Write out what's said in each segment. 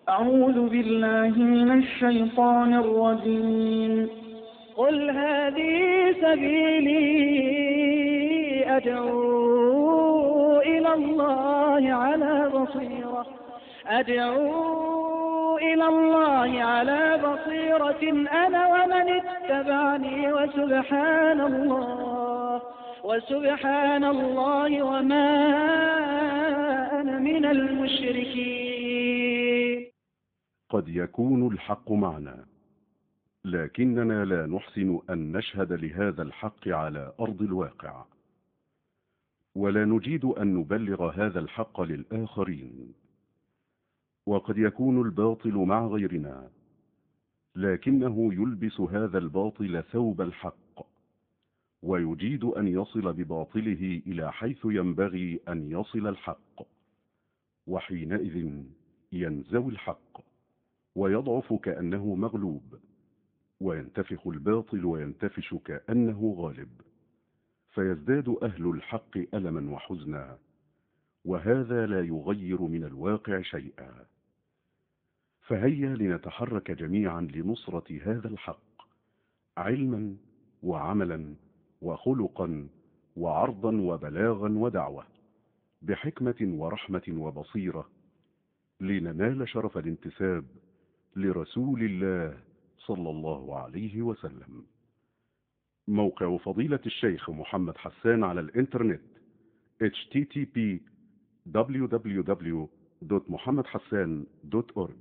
أعوذ بالله من الشيطان الرجيم. قل هذه سبيلي أدعو إلى الله على بصيرة أنا ومن اتبعني وسبحان الله وما أنا من المشركين. قد يكون الحق معنا، لكننا لا نحسن أن نشهد لهذا الحق على أرض الواقع، ولا نجيد أن نبلغ هذا الحق للآخرين. وقد يكون الباطل مع غيرنا، لكنه يلبس هذا الباطل ثوب الحق، ويجيد أن يصل بباطله إلى حيث ينبغي أن يصل الحق، وحينئذ ينزوي الحق ويضعف كأنه مغلوب، وينتفخ الباطل وينتفش كأنه غالب، فيزداد أهل الحق ألما وحزنا، وهذا لا يغير من الواقع شيئا. فهيا لنتحرك جميعا لنصرة هذا الحق، علما وعملا وخلقا وعرضا وبلاغا ودعوة، بحكمة ورحمة وبصيرة، لننال شرف الانتساب لرسول الله صلى الله عليه وسلم. موقع فضيلة الشيخ محمد حسان على الإنترنت http://www.muhammadhassan.org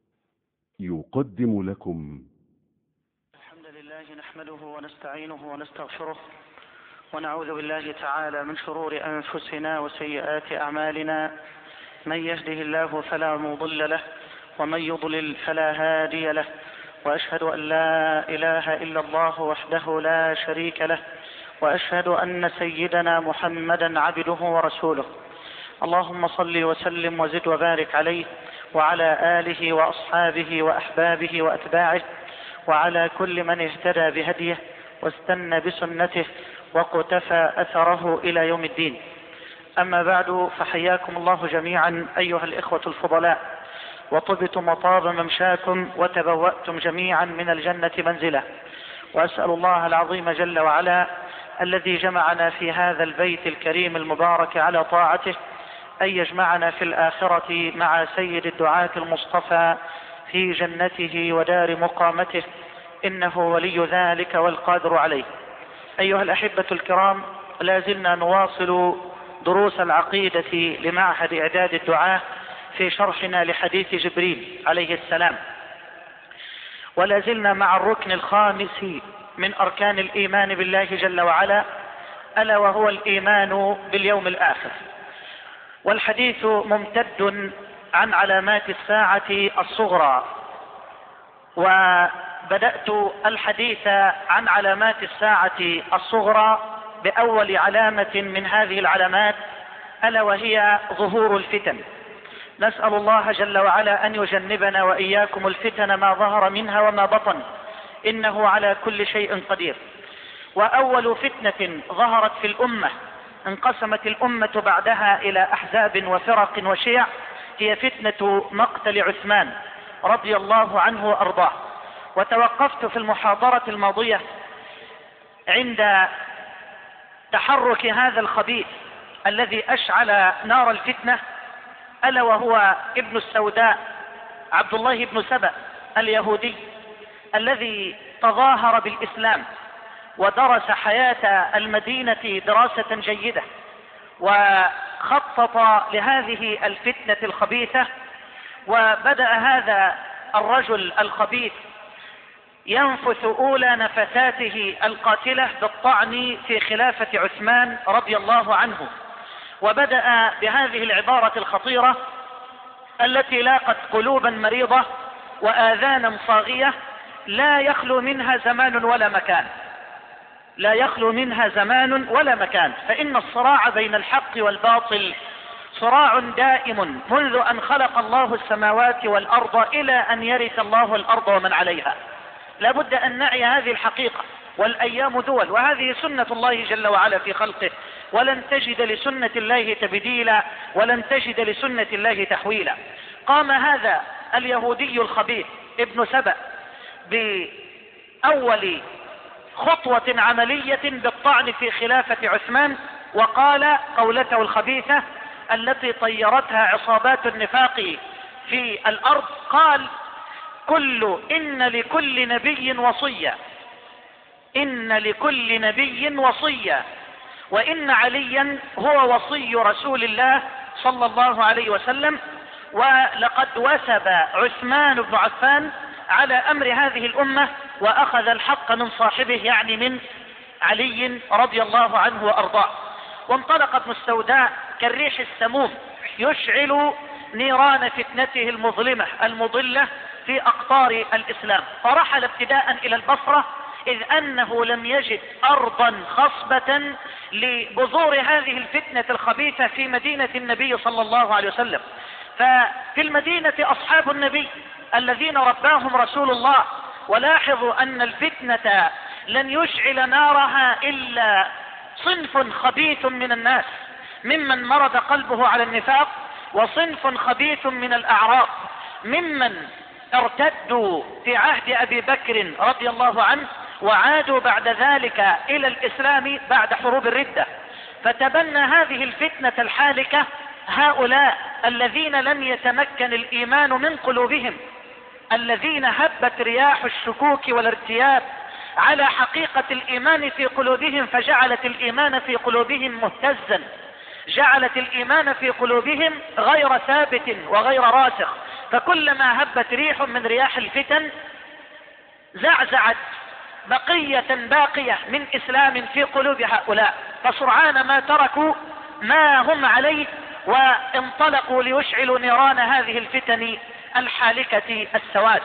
يقدم لكم الحمد لله نحمده ونستعينه ونستغفره، ونعوذ بالله تعالى من شرور أنفسنا وسيئات أعمالنا. من يهده الله فلا مضل له، ومن يضلل فلا هادي له، وأشهد أن لا إله إلا الله وحده لا شريك له، وأشهد أن سيدنا محمدا عبده ورسوله. اللهم صل وسلم وزد وبارك عليه وعلى آله وأصحابه وأحبابه وأتباعه، وعلى كل من اهتدى بهديه واستنى بسنته وقتفى أثره إلى يوم الدين. أما بعد، فحياكم الله جميعا أيها الإخوة الفضلاء، وطبتم وطاب ممشاكم وتبوأتم جميعا من الجنة منزلا. وأسأل الله العظيم جل وعلا الذي جمعنا في هذا البيت الكريم المبارك على طاعته أن يجمعنا في الآخرة مع سيد الدعاة المصطفى في جنته ودار مقامته، إنه ولي ذلك والقادر عليه. أيها الأحبة الكرام، لا زلنا نواصل دروس العقيدة لمعهد إعداد الدعاة في شرحنا لحديث جبريل عليه السلام، ولا زلنا مع الركن الخامس من أركان الإيمان بالله جل وعلا، ألا وهو الإيمان باليوم الآخر. والحديث ممتد عن علامات الساعة الصغرى، وبدأت الحديث عن علامات الساعة الصغرى بأول علامة من هذه العلامات، ألا وهي ظهور الفتن. نسأل الله جل وعلا أن يجنبنا وإياكم الفتن ما ظهر منها وما بطن، إنه على كل شيء قدير. وأول فتنة ظهرت في الأمة انقسمت الأمة بعدها إلى أحزاب وفرق وشيع، هي فتنة مقتل عثمان رضي الله عنه وأرضاه. وتوقفت في المحاضرة الماضية عند تحرك هذا الخبيث الذي أشعل نار الفتنة، ألا وهو ابن السوداء عبد الله بن سبأ اليهودي، الذي تظاهر بالإسلام ودرس حياة المدينة دراسة جيدة، وخطط لهذه الفتنة الخبيثة. وبدأ هذا الرجل الخبيث ينفث أولى نفثاته القاتلة بالطعن في خلافة عثمان رضي الله عنه، وبدأ بهذه العبارة الخطيرة التي لاقت قلوبا مريضة وآذانا صاغية: لا يخلو منها زمان ولا مكان، لا يخلو منها زمان ولا مكان، فإن الصراع بين الحق والباطل صراع دائم منذ أن خلق الله السماوات والأرض إلى أن يرث الله الأرض ومن عليها. لا بد أن نعي هذه الحقيقة، والأيام دول، وهذه سنة الله جل وعلا في خلقه، ولن تجد لسنة الله تبديلا، ولن تجد لسنة الله تحويلا. قام هذا اليهودي الخبيث ابن سبأ بأول خطوة عملية بالطعن في خلافة عثمان، وقال قولته الخبيثة التي طيرتها عصابات النفاق في الأرض، قال: إن لكل نبي وصية، إن لكل نبي وصية، وإن عليا هو وصي رسول الله صلى الله عليه وسلم. ولقد وثب عثمان بن عفان على أمر هذه الأمة وأخذ الحق من صاحبه، يعني من علي رضي الله عنه وأرضاه. وانطلق ابن السوداء كالريح السموم يشعل نيران فتنته المظلمة المضلة في أقطار الإسلام، فرحل ابتداء إلى البصرة، إذ أنه لم يجد أرضا خصبة لبذور هذه الفتنة الخبيثة في مدينة النبي صلى الله عليه وسلم. ففي المدينة أصحاب النبي الذين رباهم رسول الله، ولاحظوا أن الفتنة لن يشعل نارها إلا صنف خبيث من الناس ممن مرض قلبه على النفاق، وصنف خبيث من الأعراب ممن ارتدوا في عهد أبي بكر رضي الله عنه وعادوا بعد ذلك إلى الإسلام بعد حروب الردة. فتبنى هذه الفتنة الحالكة هؤلاء الذين لم يتمكن الإيمان من قلوبهم، الذين هبت رياح الشكوك والارتياب على حقيقة الإيمان في قلوبهم، فجعلت الإيمان في قلوبهم مهتزا، جعلت الإيمان في قلوبهم غير ثابت وغير راسخ. فكلما هبت ريح من رياح الفتن زعزعت بقية باقية من إسلام في قلوب هؤلاء، فسرعان ما تركوا ما هم عليه وانطلقوا ليشعلوا نيران هذه الفتن الحالكة السواد.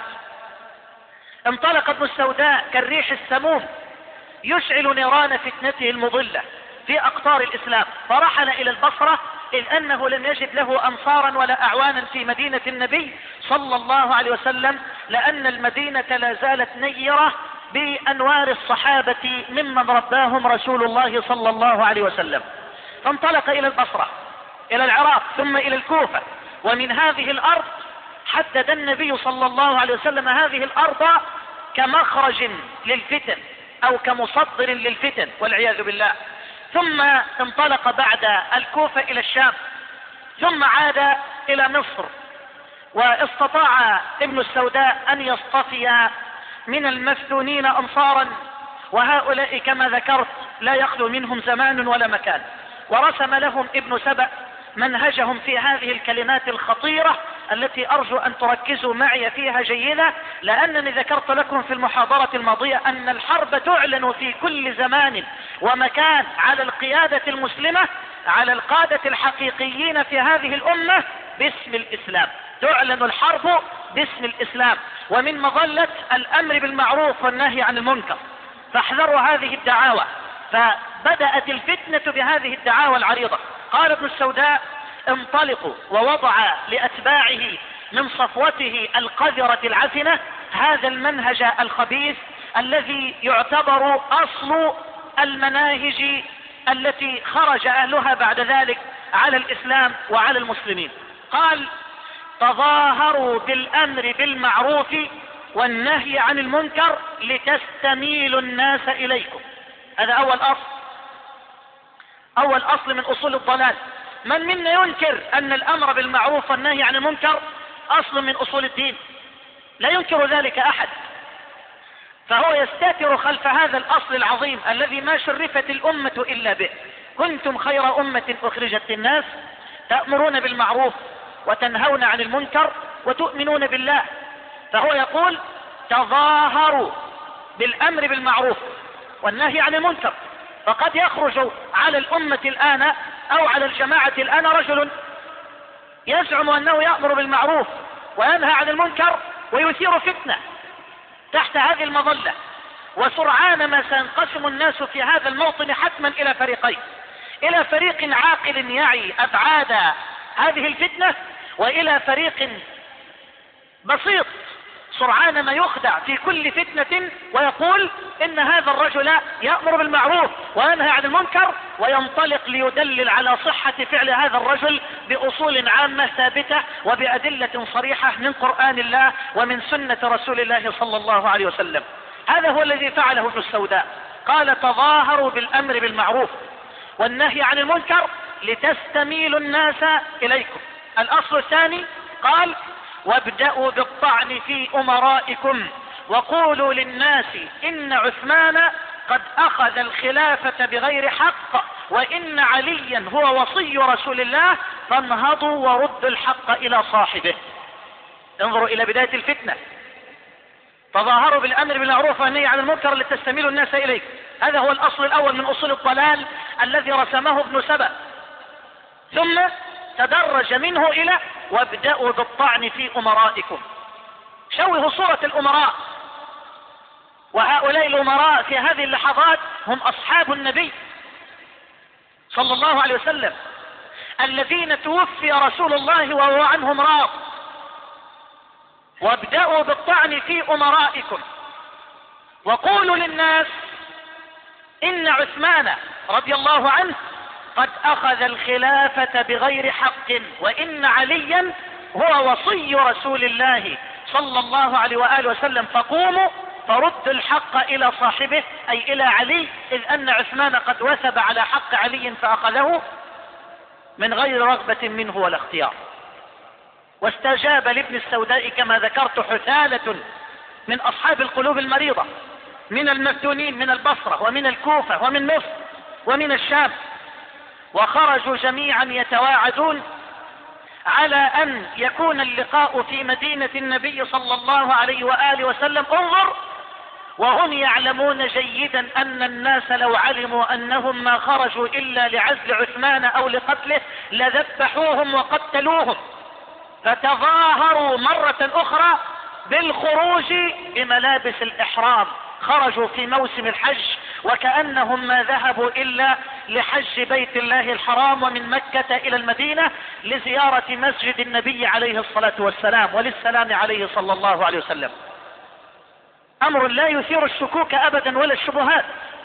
انطلق ابن السوداء كالريح السموم يشعل نيران فتنته المضلة في أقطار الإسلام، فرحل إلى البصرة، إذ أنه لم يجد له أنصارا ولا أعوانا في مدينة النبي صلى الله عليه وسلم، لأن المدينة لا زالت نيرة بأنوار الصحابة ممن رباهم رسول الله صلى الله عليه وسلم. فانطلق إلى البصرة، إلى العراق، ثم إلى الكوفة. ومن هذه الأرض حدد النبي صلى الله عليه وسلم هذه الأرض كمخرج للفتن أو كمصدر للفتن والعياذ بالله. ثم انطلق بعد الكوفة إلى الشام، ثم عاد إلى مصر. واستطاع ابن السوداء أن يصطفي من المفتونين أنصارا، وهؤلاء كما ذكرت لا يخلو منهم زمان ولا مكان. ورسم لهم ابن سبأ منهجهم في هذه الكلمات الخطيرة التي أرجو أن تركزوا معي فيها جيدا، لأنني ذكرت لكم في المحاضرة الماضية أن الحرب تعلن في كل زمان ومكان على القيادة المسلمة، على القادة الحقيقيين في هذه الأمة باسم الإسلام. تعلن الحرب باسم الإسلام ومن مظلة الأمر بالمعروف والنهي عن المنكر، فاحذروا هذه الدعاوى. فبدأت الفتنة بهذه الدعاوى العريضة. قال ابن السوداء: انطلقوا، ووضع لأتباعه من صفوته القذرة العفنة هذا المنهج الخبيث الذي يعتبر أصل المناهج التي خرج أهلها بعد ذلك على الإسلام وعلى المسلمين. قال: تظاهروا بالأمر بالمعروف والنهي عن المنكر لتستميلوا الناس إليكم. هذا أول أصل من أصول الضلال. من منا ينكر أن الأمر بالمعروف والنهي عن المنكر أصل من أصول الدين؟ لا ينكر ذلك أحد. فهو يستتر خلف هذا الأصل العظيم الذي ما شرفت الأمة إلا به: كنتم خير أمة أخرجت للناس تأمرون بالمعروف وتنهون عن المنكر وتؤمنون بالله. فهو يقول: تظاهروا بالأمر بالمعروف والنهي عن المنكر. فقد يخرج على الأمة الآن أو على الجماعة الآن رجل يزعم أنه يأمر بالمعروف وينهى عن المنكر ويثير فتنة تحت هذه المظلة، وسرعان ما سينقسم الناس في هذا الموطن حتما إلى فريقين: إلى فريق عاقل يعي أبعاد هذه الفتنة، وإلى فريق بسيط سرعان ما يخدع في كل فتنة ويقول إن هذا الرجل يأمر بالمعروف وينهى عن المنكر، وينطلق ليدلل على صحة فعل هذا الرجل بأصول عامة ثابتة وبأدلة صريحة من قرآن الله ومن سنة رسول الله صلى الله عليه وسلم. هذا هو الذي فعله ابن السوداء، قال تظاهروا بالأمر بالمعروف والنهي عن المنكر لتستميلوا الناس إليكم. الأصل الثاني قال وابدأوا بالطعن في أمرائكم وقولوا للناس إن عثمان قد أخذ الخلافة بغير حق وإن عليا هو وصي رسول الله فانهضوا وردوا الحق إلى صاحبه. انظروا إلى بداية الفتنة، تظاهروا بالأمر بالمعروف والنهي عن المنكر لتستميلوا الناس إليك. هذا هو الأصل الأول من أصول الضلال الذي رسمه ابن سبأ، ثم تدرج منه إلى وابدأوا بالطعن في أمرائكم. شوهوا صورة الأمراء، وهؤلاء الأمراء في هذه اللحظات هم أصحاب النبي صلى الله عليه وسلم الذين توفي رسول الله وهو عنهم راض. وابدأوا بالطعن في أمرائكم وقولوا للناس إن عثمان رضي الله عنه قد أخذ الخلافة بغير حق وإن عليا هو وصي رسول الله صلى الله عليه وآله وسلم فقوموا فرد الحق إلى صاحبه أي إلى علي، إذ أن عثمان قد وثب على حق علي فأخذه من غير رغبة منه ولا اختيار. واستجاب لابن السوداء كما ذكرت حثالة من أصحاب القلوب المريضة من المفتونين من البصرة ومن الكوفة ومن مصر ومن الشام، وخرجوا جميعا يتواعدون على أن يكون اللقاء في مدينة النبي صلى الله عليه وآله وسلم. انظر، وهم يعلمون جيدا أن الناس لو علموا أنهم ما خرجوا إلا لعزل عثمان أو لقتله لذبحوهم وقتلوهم، فتظاهروا مرة أخرى بالخروج بملابس الإحرام. خرجوا في موسم الحج وكأنهم ما ذهبوا إلا لحج بيت الله الحرام ومن مكة إلى المدينة لزيارة مسجد النبي عليه الصلاة والسلام وللسلام عليه صلى الله عليه وسلم. أمر لا يثير الشكوك أبدا ولا الشبهات.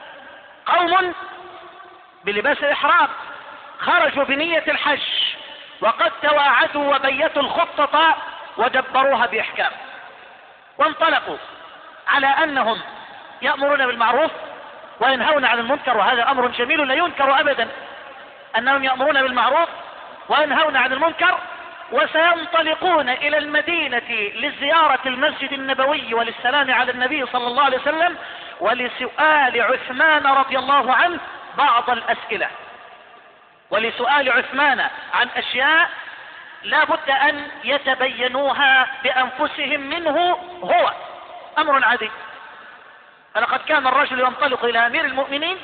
قوم بلباس الإحرام خرجوا بنية الحج وقد تواعدوا وبيتوا الخطة ودبروها بإحكام، وانطلقوا على أنهم يأمرون بالمعروف وينهون عن المنكر، وهذا أمر جميل لا ينكر أبدا أنهم يأمرون بالمعروف وينهون عن المنكر، وسينطلقون إلى المدينة لزيارة المسجد النبوي وللسلام على النبي صلى الله عليه وسلم ولسؤال عثمان رضي الله عنه بعض الأسئلة، ولسؤال عثمان عن أشياء لا بد أن يتبينوها بأنفسهم منه هو. أمر عادي، فلقد كان الرجل ينطلق إلى أمير المؤمنين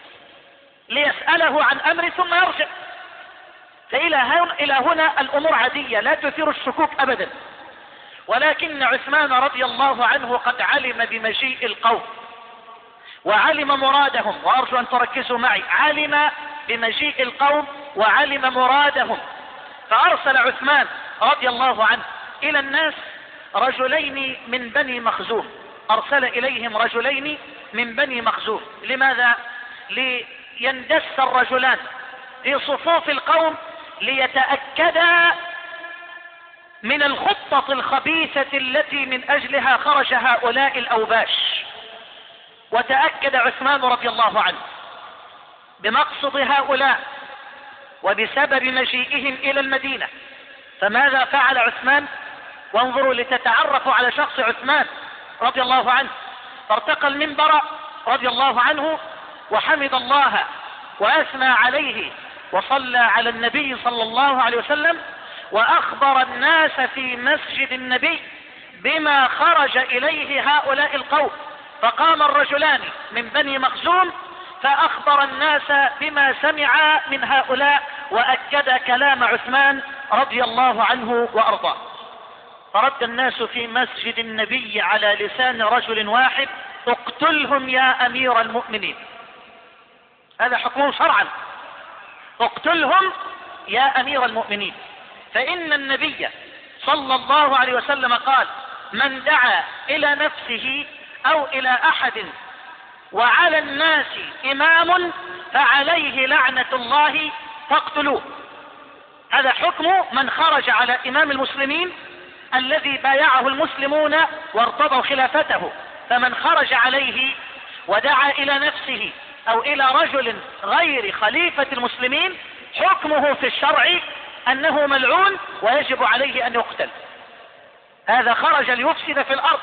ليسأله عن أمر ثم يرجع، فإلى هنا الأمور عادية لا تثير الشكوك أبدا. ولكن عثمان رضي الله عنه قد علم بمجيء القوم وعلم مرادهم، وأرجو أن تركزوا معي، علم بمجيء القوم وعلم مرادهم، فأرسل عثمان رضي الله عنه إلى الناس رجلين من بني مخزوم، أرسل إليهم رجلين من بني مخزوم. لماذا؟ ليندس الرجلان في صفوف القوم ليتأكدا من الخطة الخبيثة التي من أجلها خرج هؤلاء الأوباش. وتأكد عثمان رضي الله عنه بمقصد هؤلاء وبسبب مجيئهم إلى المدينة. فماذا فعل عثمان؟ وانظروا لتتعرفوا على شخص عثمان رضي الله عنه. فارتقى المنبر رضي الله عنه وحمد الله وأثنى عليه وصلى على النبي صلى الله عليه وسلم، وأخبر الناس في مسجد النبي بما خرج إليه هؤلاء القوم. فقام الرجلان من بني مخزوم فأخبر الناس بما سمع من هؤلاء وأكد كلام عثمان رضي الله عنه وأرضاه. فرد الناس في مسجد النبي على لسان رجل واحد: اقتلهم يا أمير المؤمنين. هذا حكم شرعا، اقتلهم يا أمير المؤمنين، فإن النبي صلى الله عليه وسلم قال: من دعا إلى نفسه أو إلى أحد وعلى الناس إمام فعليه لعنة الله فاقتلوه. هذا حكم من خرج على إمام المسلمين الذي بايعه المسلمون وارتضوا خلافته. فمن خرج عليه ودعا إلى نفسه أو إلى رجل غير خليفة المسلمين حكمه في الشرع أنه ملعون ويجب عليه أن يقتل. هذا خرج ليفسد في الأرض،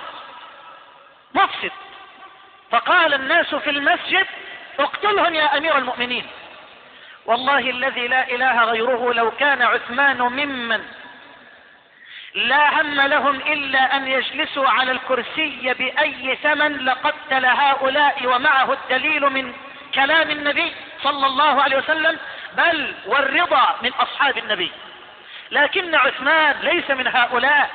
مفسد. فقال الناس في المسجد اقتلهم يا أمير المؤمنين. والله الذي لا إله غيره لو كان عثمان ممن لا هم لهم إلا أن يجلسوا على الكرسي بأي ثمن لقتل هؤلاء ومعه الدليل من كلام النبي صلى الله عليه وسلم، بل والرضا من أصحاب النبي. لكن عثمان ليس من هؤلاء،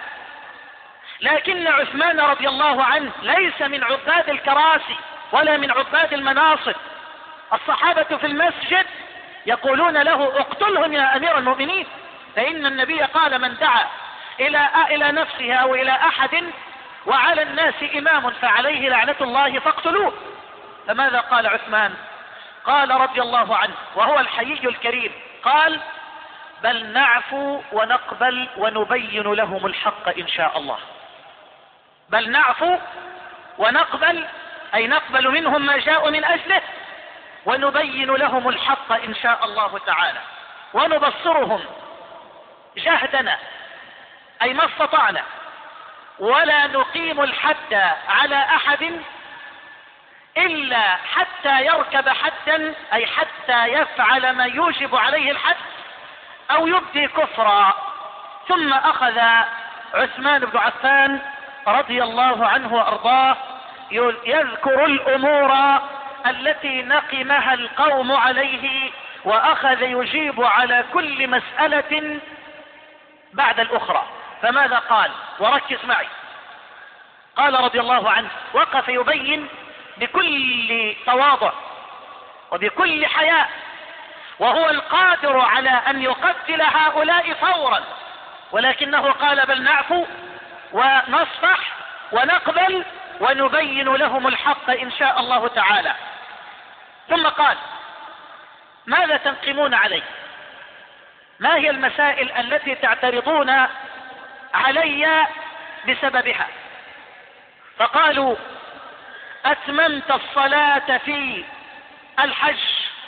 لكن عثمان رضي الله عنه ليس من عباد الكراسي ولا من عباد المناصب. الصحابة في المسجد يقولون له اقتلهم يا أمير المؤمنين، فإن النبي قال من دعا إلى نفسه أو إلى أحد وعلى الناس إمام فعليه لعنة الله فاقتلوه. فماذا قال عثمان؟ قال رضي الله عنه وهو الحيي الكريم، قال بل نعفو ونقبل ونبين لهم الحق إن شاء الله. بل نعفو ونقبل أي نقبل منهم ما جاءوا من أجله ونبين لهم الحق إن شاء الله تعالى، ونبصرهم جهدنا أي ما استطعنا، ولا نقيم الحد على أحد إلا حتى يركب حدا أي حتى يفعل ما يوجب عليه الحد أو يبدي كفرا. ثم أخذ عثمان بن عفان رضي الله عنه وأرضاه يذكر الأمور التي نقمها القوم عليه، وأخذ يجيب على كل مسألة بعد الأخرى. فماذا قال؟ وركز معي. قال رضي الله عنه وقف يبين بكل تواضع وبكل حياء وهو القادر على أن يقتل هؤلاء فورا، ولكنه قال بل نعفو ونصفح ونقبل ونبين لهم الحق إن شاء الله تعالى. ثم قال ماذا تنقمون علي؟ ما هي المسائل التي تعترضون علي بسببها؟ فقالوا أتممت الصلاة في الحج،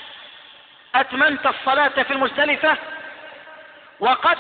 أتممت الصلاة في المزدلفة، وقد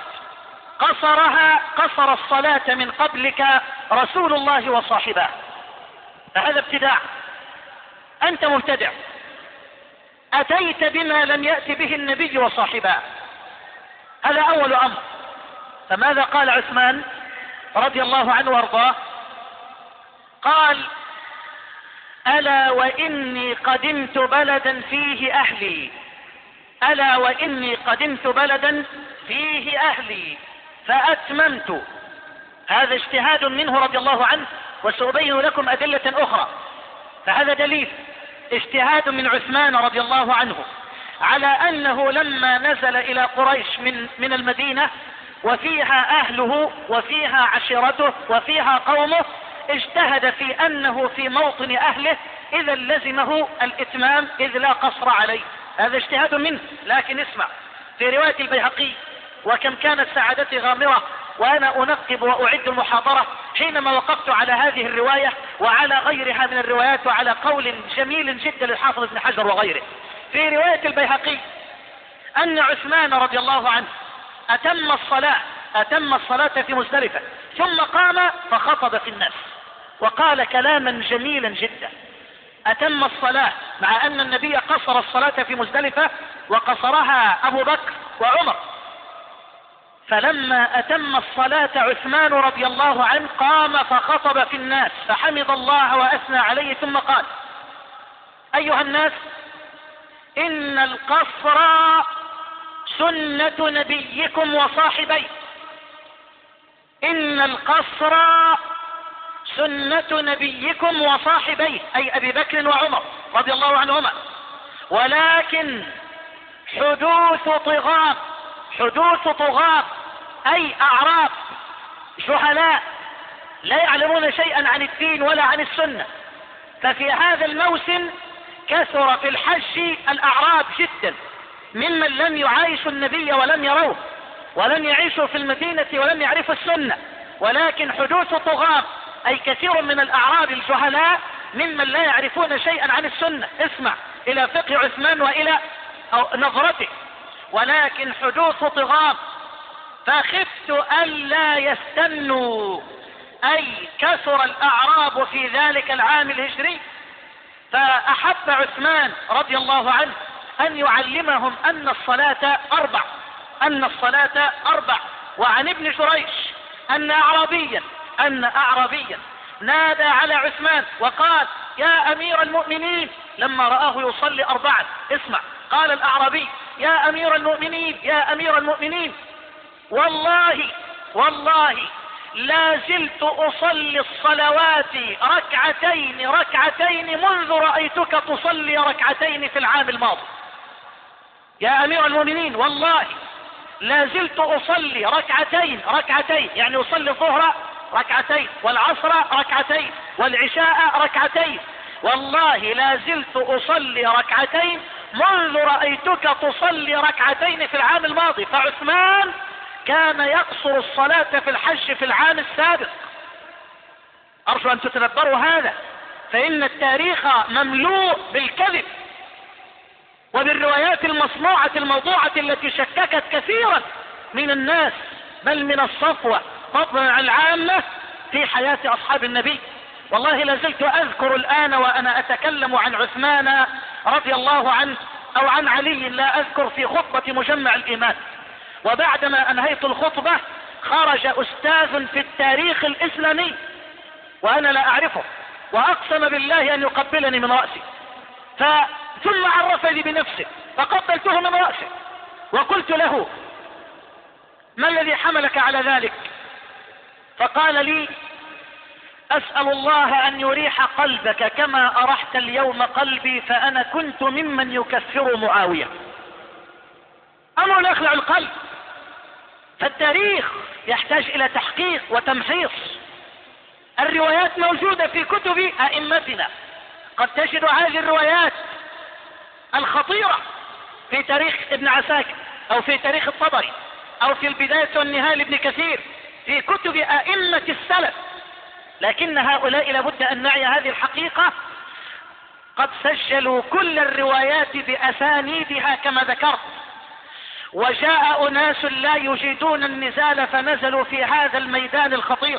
قصر الصلاة من قبلك رسول الله وصاحبه. فهذا ابتداع، أنت مبتدع، أتيت بما لم يأت به النبي وصاحبه. هذا أول أمر. فماذا قال عثمان رضي الله عنه وارضاه؟ قال ألا وإني قدمت بلدا فيه أهلي، ألا وإني قدمت بلدا فيه أهلي فأتممت. هذا اجتهاد منه رضي الله عنه، وسأبين لكم أدلة أخرى. فهذا دليل اجتهاد من عثمان رضي الله عنه على أنه لما نزل إلى قريش من المدينة وفيها أهله وفيها عشيرته وفيها قومه، اجتهد في أنه في موطن أهله إذا لزمه الإتمام إذ لا قصر عليه. هذا اجتهاد منه. لكن اسمع، في رواية البيهقي وكم كانت سعادتي غامرة وأنا أنقب وأعد المحاضرة حينما وقفت على هذه الرواية وعلى غيرها من الروايات وعلى قول جميل جدا للحافظ ابن حجر وغيره. في رواية البيهقي أن عثمان رضي الله عنه أتم الصلاة في مزدلفة ثم قام فخطب في الناس وقال كلاما جميلا جدا. أتم الصلاة مع أن النبي قصر الصلاة في مزدلفة وقصرها أبو بكر وعمر. فلما أتم الصلاة عثمان رضي الله عنه قام فخطب في الناس فحمد الله وأثنى عليه ثم قال أيها الناس إن القصر سنة نبيكم وصاحبيه، إن القصر سنة نبيكم وصاحبيه أي أبي بكر وعمر رضي الله عنهما، ولكن حدوث طغاة أي أعراب جهلاء لا يعلمون شيئا عن الدين ولا عن السنة. ففي هذا الموسم كثر في الحج الأعراب جدا ممن لم يعايشوا النبي ولم يروه ولم يعيشوا في المدينة ولم يعرفوا السنة، ولكن حدوث طغاة أي كثير من الأعراب الجهلاء ممن لا يعرفون شيئا عن السنة. اسمع إلى فقه عثمان وإلى نظرته. ولكن حدوث طغاة فخفت ألا يستنوا، أي كثر الأعراب في ذلك العام الهجري، فأحب عثمان رضي الله عنه أن يعلمهم أن الصلاة أربع. وعن ابن جريش أن أعرابيا نادى على عثمان وقال: يا أمير المؤمنين، لما رآه يصلي 4. اسمع، قال الأعرابي: يا أمير المؤمنين، والله لا زلت أصلي الصلوات ركعتين منذ رأيتك تصلي ركعتين في العام الماضي. يا أمير المؤمنين، والله لا زلت أصلي ركعتين، يعني أصلي الظهر ركعتين والعصر ركعتين والعشاء ركعتين، والله لا زلت أصلي ركعتين منذ رأيتك تصلي ركعتين في العام الماضي. فعثمان كان يقصر الصلاة في الحج في العام السابق. أرجو أن تتدبروا هذا، فإن التاريخ مملوء بالكذب وبالروايات المصنوعة الموضوعة التي شككت كثيرا من الناس بل من الصفوة فضلا العامة في حياة أصحاب النبي. والله لازلت أذكر الآن وأنا أتكلم عن عثمان رضي الله عنه أو عن علي، لا أذكر، في خطبة مجمع الإيمان، وبعدما أنهيت الخطبة خرج أستاذ في التاريخ الإسلامي وأنا لا أعرفه، وأقسم بالله أن يقبلني من رأسي، ثم عرفني بنفسه فقبلته من رأسه وقلت له: ما الذي حملك على ذلك؟ فقال لي: أسأل الله أن يريح قلبك كما أرحت اليوم قلبي، فأنا كنت ممن يكفر معاوية. أمر يخلع القلب. فالتاريخ يحتاج إلى تحقيق وتمحيص. الروايات موجودة في كتب أئمتنا، قد تجد هذه الروايات الخطيرة في تاريخ ابن عساكر أو في تاريخ الطبري أو في البداية والنهاية لابن كثير، في كتب أئمة السلف، لكن هؤلاء لابد أن نعي هذه الحقيقة. قد سجلوا كل الروايات بأسانيدها كما ذكرت، وجاء أناس لا يجيدون النزال فنزلوا في هذا الميدان الخطير،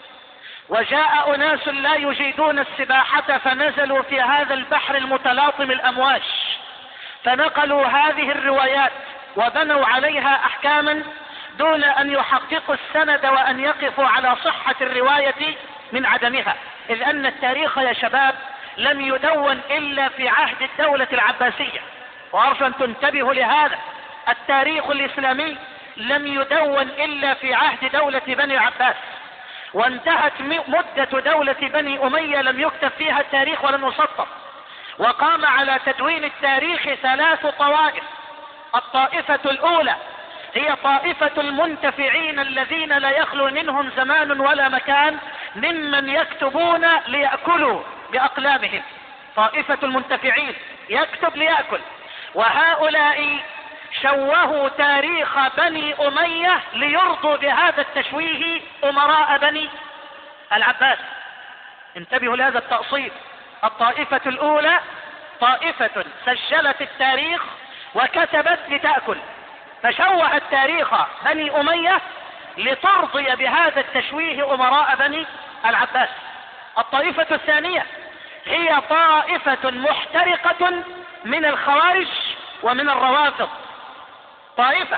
وجاء أناس لا يجيدون السباحة فنزلوا في هذا البحر المتلاطم الأمواج، فنقلوا هذه الروايات وبنوا عليها أحكاما دون أن يحققوا السند وأن يقفوا على صحة الرواية من عدمها. إذ أن التاريخ يا شباب لم يدون إلا في عهد الدولة العباسية، وأرجو أن تنتبهوا لهذا. التاريخ الإسلامي لم يدون إلا في عهد دولة بني العباس، وانتهت مدة دولة بني أمية لم يكتب فيها التاريخ ولم يسطر. وقام على تدوين التاريخ 3 طوائف. الطائفة الأولى هي طائفة المنتفعين الذين لا يخلو منهم زمان ولا مكان ممن يكتبون ليأكلوا بأقلامهم. طائفة المنتفعين يكتب ليأكل، وهؤلاء شوهوا تاريخ بني أمية ليرضوا بهذا التشويه أمراء بني العباس. انتبهوا لهذا التأصيل. الطائفة الأولى طائفة سجلت التاريخ وكتبت لتأكل، فشوهت تاريخ بني أمية لترضي بهذا التشويه أمراء بني العباس. الطائفة الثانية هي طائفة محترقة من الخوارج ومن الروافض. طائفة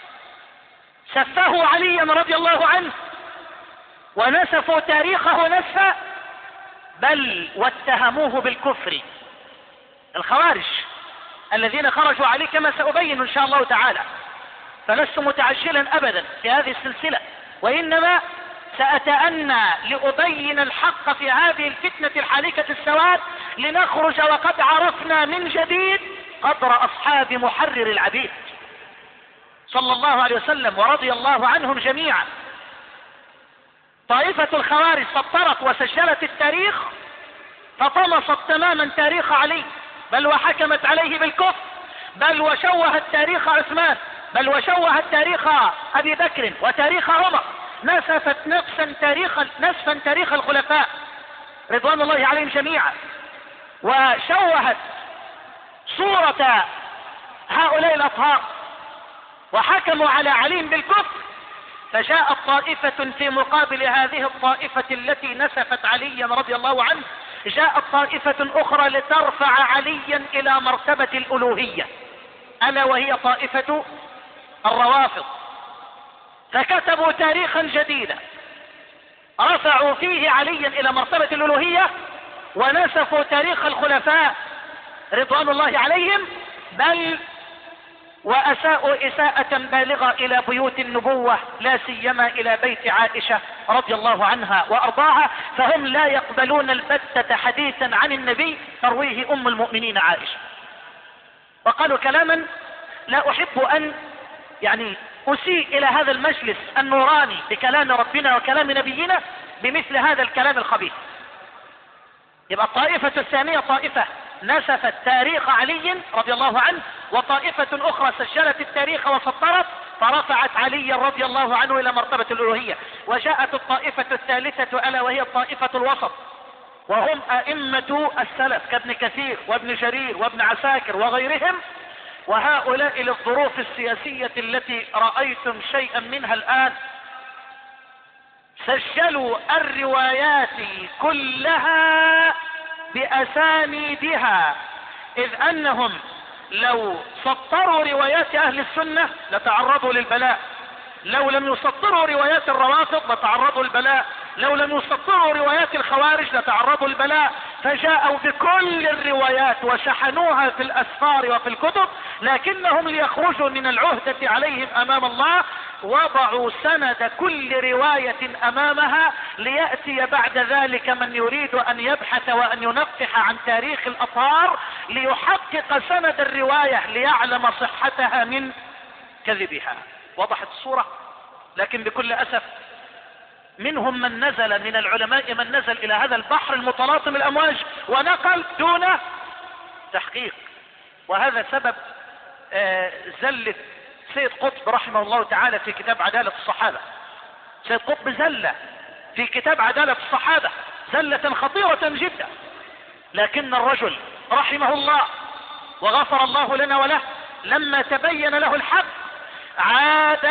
سفهوا عليا رضي الله عنه ونسفوا تاريخه نسفا، بل واتهموه بالكفر. الخوارج الذين خرجوا عليه كما سأبين إن شاء الله تعالى، فلست متعجلا أبدا في هذه السلسلة، وإنما سأتأنى لأبين الحق في هذه الفتنة الحالكة السواد، لنخرج وقد عرفنا من جديد قدر أصحاب محرر العبيد صلى الله عليه وسلم ورضي الله عنهم جميعا. طائفة الخوارج سطرت وسجلت التاريخ فطمست تماما تاريخ علي، بل وحكمت عليه بالكفر، بل وشوهت تاريخ عثمان، بل وشوهت تاريخ أبي بكر وتاريخ عمر، نسفت نسفا تاريخ الخلفاء رضوان الله عليهم جميعا، وشوهت صورة هؤلاء الأطهار، وحكموا على علي بالكفر. فجاءت طائفة في مقابل هذه الطائفة التي نسفت عليا رضي الله عنه، جاءت طائفة أخرى لترفع عليا إلى مرتبة الألوهية، ألا وهي طائفة الروافض. فكتبوا تاريخا جديدا رفعوا فيه عليا إلى مرتبة الألوهية، ونسفوا تاريخ الخلفاء رضوان الله عليهم، بل وأساءوا إساءة بالغة إلى بيوت النبوة، لا سيما إلى بيت عائشة رضي الله عنها وأرضاها، فهم لا يقبلون البتة حديثا عن النبي ترويه أم المؤمنين عائشة. وقالوا كلاما لا أحب أن أسيء إلى هذا المجلس النوراني بكلام ربنا وكلام نبينا بمثل هذا الكلام الخبيث. يبقى الطائفة الثانية طائفة نسفت تاريخ علي رضي الله عنه، وطائفة أخرى سجلت التاريخ وسطرت فرفعت علي رضي الله عنه إلى مرتبة الألوهية. وجاءت الطائفة الثالثة ألا وهي الطائفة الوسط، وهم أئمة السلف كابن كثير وابن جرير وابن عساكر وغيرهم، وهؤلاء للظروف السياسية التي رأيتم شيئا منها الآن سجلوا الروايات كلها بأسانيدها، إذ أنهم لو سطروا روايات أهل السنة لتعرضوا للبلاء، لو لم يسطروا روايات الروافض لتعرضوا للبلاء، لو لم يسطروا روايات الخوارج لتعرضوا للبلاء. فجاءوا بكل الروايات وشحنوها في الأسفار وفي الكتب، لكنهم ليخرجوا من العهدة عليهم أمام الله وضعوا سند كل رواية أمامها، ليأتي بعد ذلك من يريد أن يبحث وأن ينقح عن تاريخ الأطهار ليحقق سند الرواية ليعلم صحتها من كذبها. وضحت الصورة؟ لكن بكل أسف منهم من نزل من العلماء، من نزل إلى هذا البحر المتلاطم الأمواج ونقل دون تحقيق. وهذا سبب زلة سيد قطب رحمه الله تعالى في كتاب عدالة الصحابة. سيد قطب زل في كتاب عدالة الصحابة زلة خطيرة جدا، لكن الرجل رحمه الله وغفر الله لنا وله لما تبين له الحق عاد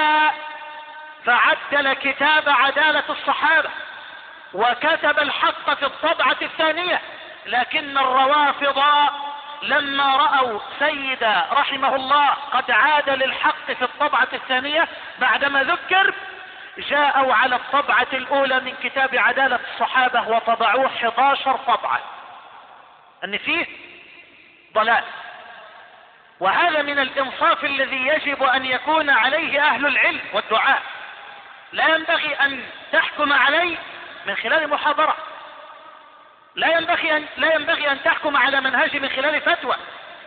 فعدل كتاب عدالة الصحابة وكتب الحق في الطبعة الثانية. لكن الروافض لما رأوا سيد رحمه الله قد عاد للحق في الطبعة الثانية بعدما ذكر، جاءوا على الطبعة الأولى من كتاب عدالة الصحابة وطبعوه 11 طبعة، أن فيه ضلال. وهذا من الإنصاف الذي يجب أن يكون عليه أهل العلم والدعاء. لا ينبغي أن تحكم علي من خلال محاضرة، لا ينبغي أن تحكم على منهجي من خلال فتوى،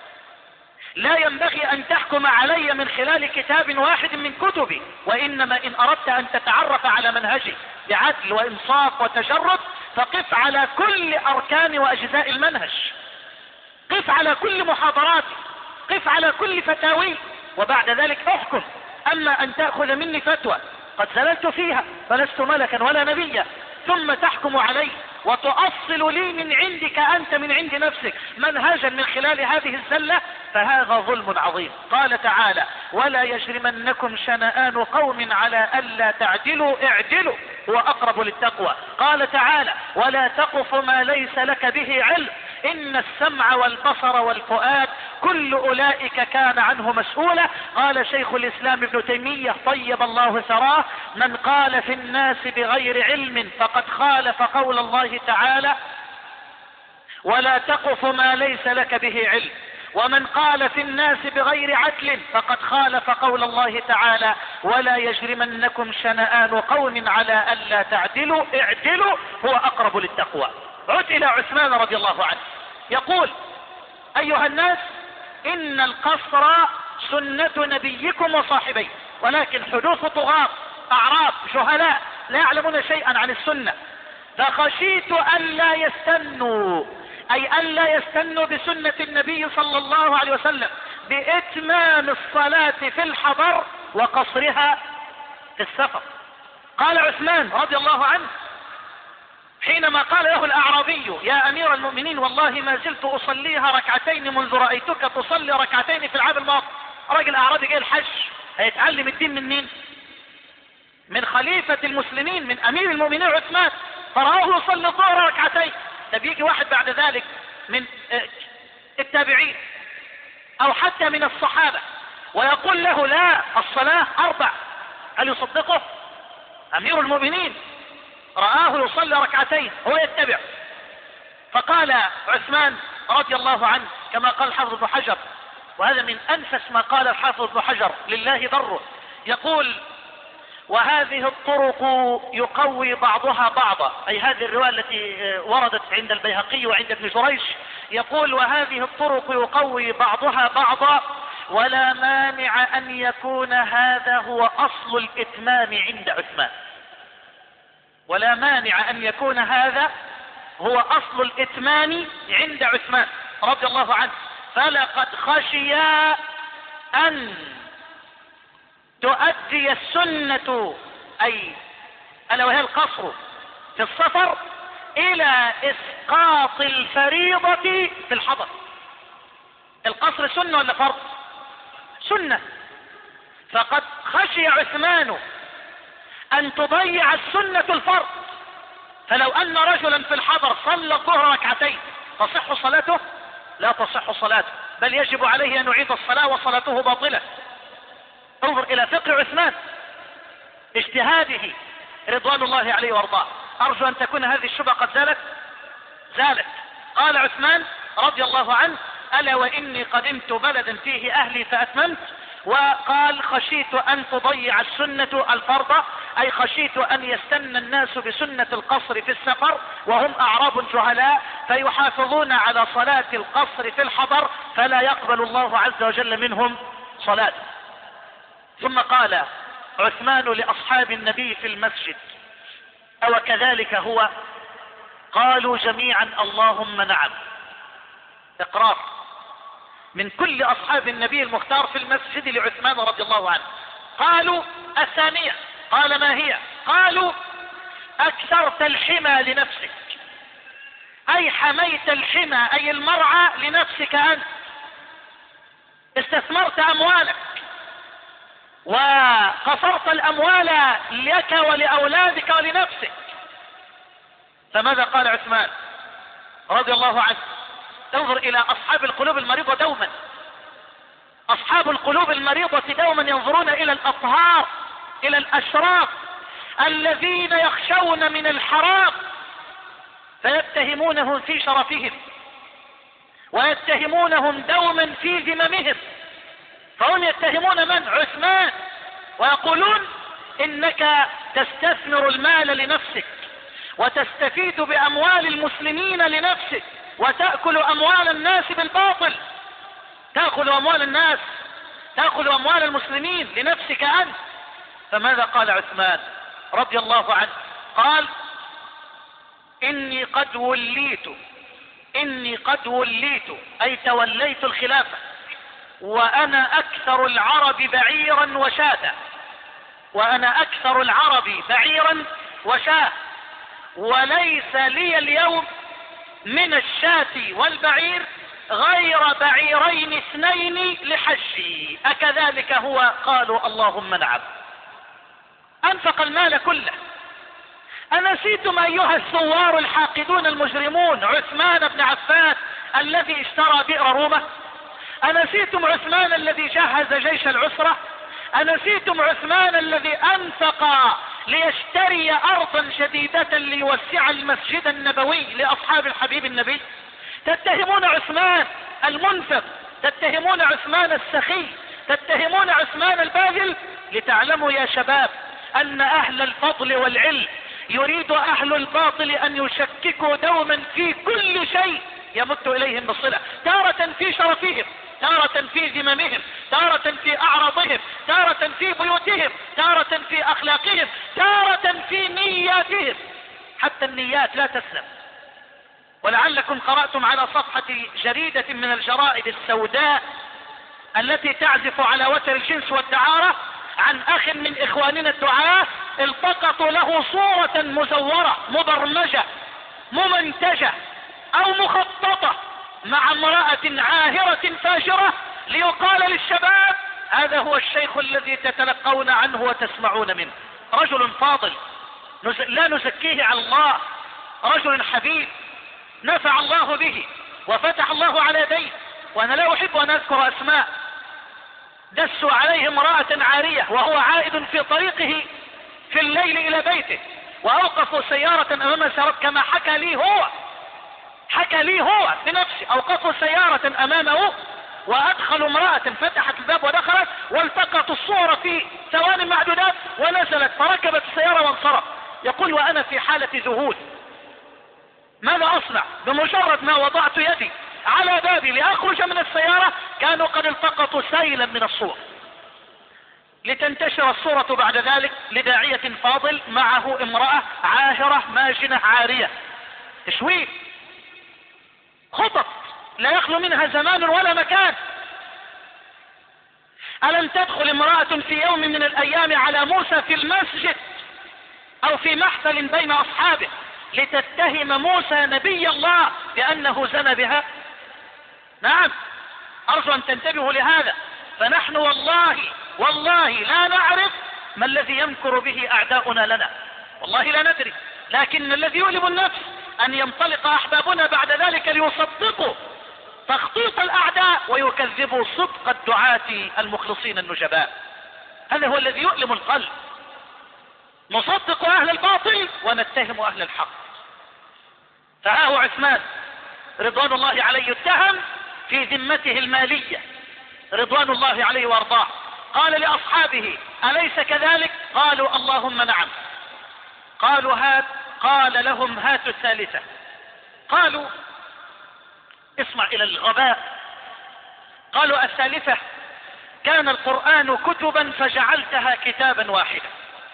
لا ينبغي أن تحكم علي من خلال كتاب واحد من كتبي. وإنما إن أردت أن تتعرف على منهجي بعدل وإنصاف وتجرد فقف على كل أركان وأجزاء المنهج، قف على كل محاضراتي، قف على كل فتاوي، وبعد ذلك احكم. أما أن تأخذ مني فتوى قد زللت فيها فلست ملكا ولا نبيا ثم تحكم علي وتؤصل لي من عندك أنت من عند نفسك منهجا من خلال هذه الزلة، فهذا ظلم عظيم. قال تعالى: ولا يجرمنكم شنآن قوم على ألا تعدلوا اعدلوا هو أقرب للتقوى. قال تعالى: ولا تقف ما ليس لك به علم إن السمع والبصر والفؤاد كل أولئك كان عنه مسؤولا. قال شيخ الإسلام ابن تيمية طيب الله ثراه: من قال في الناس بغير علم فقد خالف قول الله تعالى: ولا تقف ما ليس لك به علم، ومن قال في الناس بغير عدل فقد خالف قول الله تعالى: ولا يجرمنكم شنآن قوم على ألا تعدلوا اعدلوا هو أقرب للتقوى. عد إلى عثمان رضي الله عنه يقول: أيها الناس إن القصر سنة نبيكم وصاحبيه، ولكن حدوث طغاة أعراب جهلاء لا يعلمون شيئا عن السنة، فخشيت أن لا يستنوا، أي أن لا يستنوا بسنة النبي صلى الله عليه وسلم بإتمام الصلاة في الحضر وقصرها في السفر. قال عثمان رضي الله عنه حينما قال له الأعرابي: يا أمير المؤمنين والله ما زلت أصليها ركعتين منذ رأيتك تصلي ركعتين في العام الماضي. راجل أعرابي جاي الحج، هيتعلم الدين من مين؟ من خليفة المسلمين، من أمير المؤمنين عثمان، فرآه يصلي الظهر ركعتين. طب يجي واحد بعد ذلك من التابعين أو حتى من الصحابة ويقول له: لا، الصلاة 4، هل يصدقه؟ أمير المؤمنين رآه يصلي ركعتين، هو يتبع. فقال عثمان رضي الله عنه كما قال الحافظ ابن حجر، وهذا من أنفس ما قال الحافظ ابن حجر لله ضره، يقول: وهذه الطرق يقوي بعضها بعضا، أي هذه الرواية التي وردت عند البيهقي وعند ابن جريج، يقول: وهذه الطرق يقوي بعضها بعضا ولا مانع أن يكون هذا هو أصل الإتمام عند عثمان. ولا مانع أن يكون هذا هو أصل الإتمام عند عثمان رضي الله عنه. فلقد خشي أن تؤدي السنة، أي ألا وهي القصر في السفر، إلى إسقاط الفريضة في الحضر. القصر سنة ولا فرض؟ سنة. فقد خشي عثمان أن تضيع السنة الفرض، فلو أن رجلا في الحضر صلى الظهر ركعتين تصح صلاته؟ لا تصح صلاته، بل يجب عليه أن يعيد الصلاة وصلاته باطلة. انظر إلى فقه عثمان، اجتهاده رضوان الله عليه وارضاه. أرجو أن تكون هذه الشبهة قد زالت. قال عثمان رضي الله عنه: ألا وإني قدمت بلدا فيه أهلي فأتممت. وقال: خشيت أن تضيع السنة الفرض، أي خشيت أن يستنى الناس بسنة القصر في السفر وهم أعراب جهلاء فيحافظون على صلاة القصر في الحضر فلا يقبل الله عز وجل منهم صلاة. ثم قال عثمان لأصحاب النبي في المسجد: أو كذلك هو؟ قالوا جميعا: اللهم نعم. إقرار من كل أصحاب النبي المختار في المسجد لعثمان رضي الله عنه. قالوا: الثانية. قال: ما هي؟ قالوا: أكثرت الحمى لنفسك، أي حميت الحمى أي المرعى لنفسك أنت، استثمرت أموالك وقصرت الأموال لك ولأولادك ولنفسك. فماذا قال عثمان رضي الله عنه؟ انظر إلى أصحاب القلوب المريضة دوما. أصحاب القلوب المريضة دوما ينظرون إلى الأطهار، إلى الأشراف الذين يخشون من الحرام فيتهمونهم في شرفهم ويتهمونهم دوما في ذممهم. فهم يتهمون من؟ عثمان، ويقولون: إنك تستثمر المال لنفسك وتستفيد بأموال المسلمين لنفسك وتأكل أموال الناس بالباطل، تأكل أموال الناس، تأكل أموال المسلمين لنفسك أنت. فماذا قال عثمان رضي الله عنه؟ قال: إني قد وليت أي توليت الخلافة، وأنا أكثر العرب بعيرا وشاة، وأنا أكثر العرب بعيرا وشاة، وليس لي اليوم من الشاة والبعير غير بعيرين 2 لحجي، أكذلك هو؟ قالوا: اللهم نعم. أنفق المال كله. أنسيتم أيها الثوار الحاقدون المجرمون عثمان بن عفان الذي اشترى بئر رومة؟ أنسيتم عثمان الذي جهز جيش العسرة؟ أنسيتم عثمان الذي أنفق ليشتري أرضا جديدة ليوسع المسجد النبوي لأصحاب الحبيب النبي؟ تتهمون عثمان المنفق، تتهمون عثمان السخي، تتهمون عثمان الباذل. لتعلموا يا شباب أن أهل الفضل والعلم يريد أهل الباطل أن يشككوا دوما في كل شيء يمت إليهم بالصلة، تارة في شرفهم تارة في ذممهم، تارة في أعراضهم، تارة في بيوتهم، تارة في أخلاقهم، تارة في نياتهم. حتى النيات لا تسلم. ولعلكم قرأتم على صفحة جريدة من الجرائد السوداء التي تعزف على وتر الجنس والدعارة عن أخ من إخواننا الدعاة التقطوا له صورة مزورة مبرمجة ممنتجة أو مخططة مع امرأة عاهرة فاجرة ليقال للشباب هذا هو الشيخ الذي تتلقون عنه وتسمعون منه. رجل فاضل لا نزكيه على الله، رجل حبيب نفع الله به وفتح الله على يديه. وأنا لا أحب أن أذكر أسماء. دسوا عليه امرأة عارية وهو عائد في طريقه في الليل إلى بيته، وأوقفوا سيارة أمام سيارة كما حكى لي هو بنفسه. أوقفوا سيارة أمامه وأدخلوا امرأة، فتحت الباب ودخلت والتقطوا الصورة في ثواني معدودات ونزلت فركبت السيارة وانصرف. يقول وأنا في حالة ذهول، ماذا أصنع؟ بمجرد ما وضعت يدي على بابي لأخرج من السيارة كانوا قد التقطوا سيلا من الصور، لتنتشر الصورة بعد ذلك لداعية فاضل معه امرأة عاهرة ماجنة عارية. تشويه، خطط لا يخلو منها زمان ولا مكان. ألم تدخل امرأة في يوم من الأيام على موسى في المسجد أو في محفل بين أصحابه لتتهم موسى نبي الله بأنه زنى بها؟ نعم، أرجو أن تنتبهوا لهذا. فنحن والله لا نعرف ما الذي يمكر به أعداؤنا لنا، والله لا ندري. لكن الذي يؤلم النفس أن ينطلق أحبابنا بعد ذلك ليصدقوا تخطيط الأعداء ويكذبوا صدق الدعاة المخلصين النجباء. هذا هو الذي يؤلم القلب. نصدق أهل الباطل ونتهم أهل الحق. فهو عثمان رضوان الله عليه يتهم في ذمته المالية رضوان الله عليه وارضاه. قال لأصحابه أليس كذلك؟ قالوا اللهم نعم. قالوا هات، قال لهم هاتوا الثالثة. قالوا اسمع إلى الغباء. قالوا الثالثة كان القرآن كتبا فجعلتها كتابا واحدا.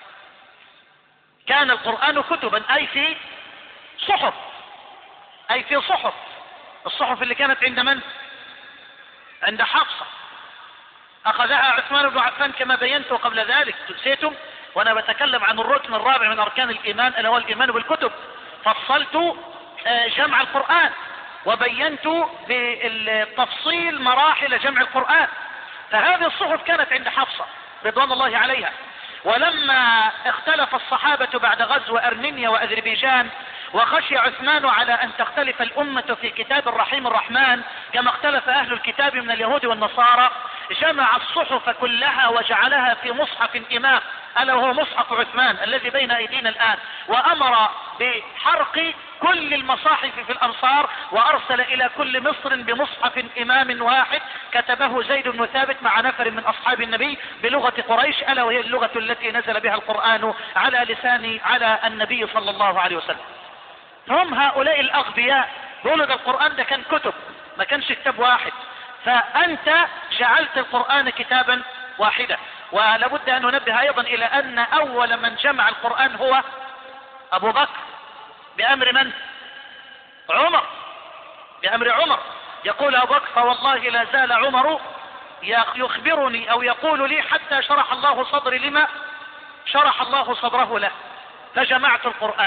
كان القرآن كتبا أي في صحف، أي في صحف. الصحف اللي كانت عند من؟ عند حفصة. أخذها عثمان بن عفان كما بينته قبل ذلك، تنسيتم؟ وأنا بتكلم عن الركن الرابع من أركان الإيمان اللي هو الإيمان بالكتب. فصلت جمع القرآن وبينت بالتفصيل مراحل جمع القرآن. فهذه الصحف كانت عند حفصة رضوان الله عليها. ولما اختلف الصحابة بعد غزو أرمينيا وأذربيجان وخشي عثمان على أن تختلف الأمة في كتاب الرحيم الرحمن كما اختلف أهل الكتاب من اليهود والنصارى، جمع الصحف كلها وجعلها في مصحف إمام ألا وهو مصحف عثمان الذي بين أيدينا الآن، وأمر بحرق كل المصاحف في الأمصار وأرسل إلى كل مصر بمصحف إمام واحد كتبه زيد بن ثابت مع نفر من أصحاب النبي بلغة قريش ألا وهي اللغة التي نزل بها القرآن على النبي صلى الله عليه وسلم. هم هؤلاء الأغبياء يقولوا ده القرآن ده كان كتب، ما كانش كتاب واحد. فأنت جعلت القرآن كتابا واحدا. ولابد أن ننبه أيضا إلى أن أول من جمع القرآن هو أبو بكر بأمر من؟ عمر، بأمر عمر. يقول أبو بكر فوالله لا زال عمر يخبرني أو يقول لي حتى شرح الله صدري لما شرح الله صدره له. فجمعت القرآن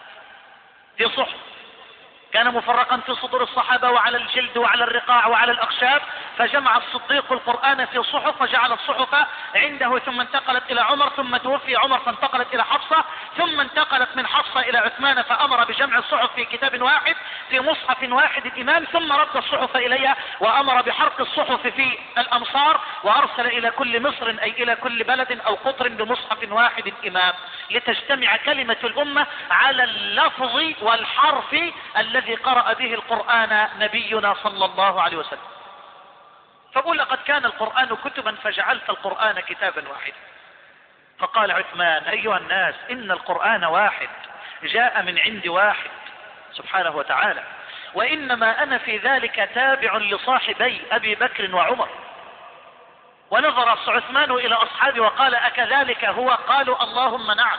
في صحف كان مفرقا في صدور الصحابة وعلى الجلد وعلى الرقاع وعلى الأخشاب، فجمع الصديق القرآن في صحف وجعل الصحف عنده، ثم انتقلت إلى عمر، ثم توفي عمر فانتقلت إلى حفصة، ثم انتقلت من حفصة إلى عثمان فأمر بجمع الصحف في كتاب واحد في مصحف واحد الإمام، ثم رد الصحف إليها وأمر بحرق الصحف في الأمصار وأرسل إلى كل مصر أي إلى كل بلد أو قطر بمصحف واحد الإمام لتجتمع كلمة الأمة على اللفظ والحرف الذي قرأ به القرآن نبينا صلى الله عليه وسلم. فقل لقد كان القرآن كتبا فجعلت القرآن كتابا واحدا. فقال عثمان أيها الناس إن القرآن واحد جاء من عند واحد سبحانه وتعالى، وإنما أنا في ذلك تابع لصاحبي أبي بكر وعمر. ونظر عثمان إلى أصحابه وقال أكذلك هو؟ قالوا اللهم نعم.